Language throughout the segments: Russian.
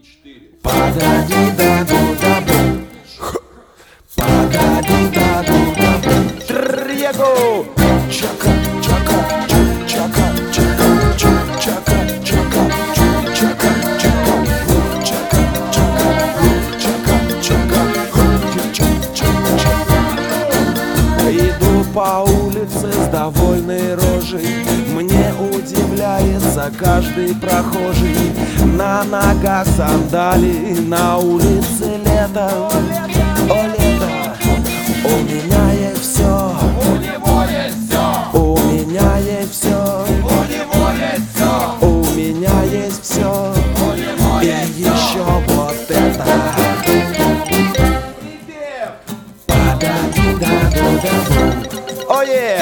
Па-да-ди-да-ду-да-бум. Па-да-ди-да-ду-да-бум. Трьего. Чака, чака, чака, чака, чака, чака, чака, чака, чака, чака, чака, чака, чака. Иду по улице с довольной рожей. Мне удивляется каждый прохожий. На ногах сандали, на улице лето. О, лето, у меня есть все. У него есть все. У меня есть все. У него есть все. У меня есть все. У него И есть все. еще вот это. Ое,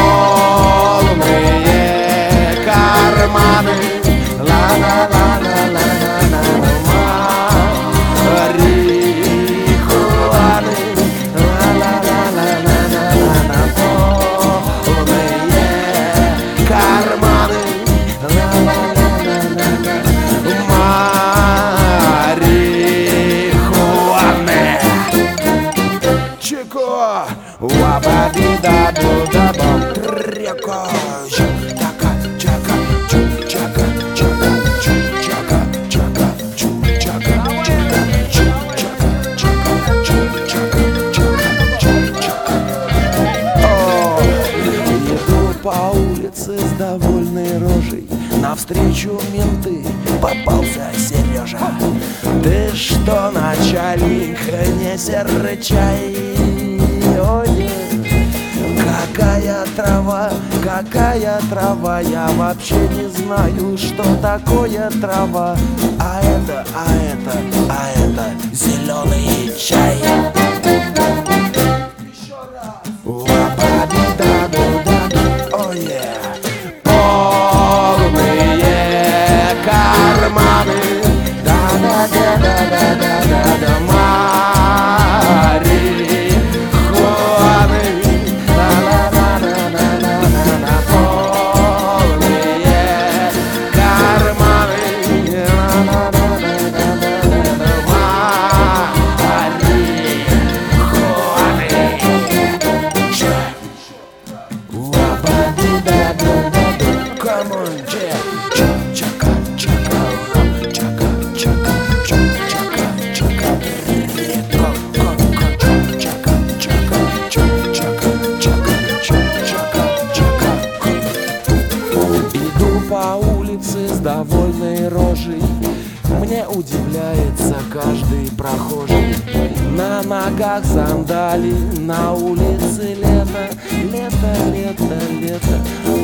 полные карманы. Ла-ла-ла-ла-ла-ла-ла. Марихуаны. Ла-ла-ла-ла-ла-ла-ла. Полные карманы. Ла-ла-ла-ла-ла-ла. Марихуаны. Чико, уаба-ди-да-ду-да-бам. Тряко, чака, чака, чака, чака, чака, чака, чака, чака. Иду по улице с довольной рожей. Навстречу менты попался Сережа. Ты что, начальник, не серчай. Ой, какая трава, я вообще не знаю, что такое трава. А это зеленый чай. Ла-ба-ди-да-ду-да-ду. Ой, полные карманы. Да-да-да-да-да-да-да. Марихуаны. Ла-ла-ла-ла-ла-ла-ла. Полные карманы. Ла-ла-ла-ла-ла-ла-ла. Марихуаны. Уа-ба-ди-да-ду-да-ду. Come on, Jack. Чака, чака, чака, чака, чака, чака. Чака, чака, чака, чака, чака. Иду по улице с довольной рожей. Мне удивляется каждый прохожий. На ногах сандали, на улице лето, лето, лето, лето.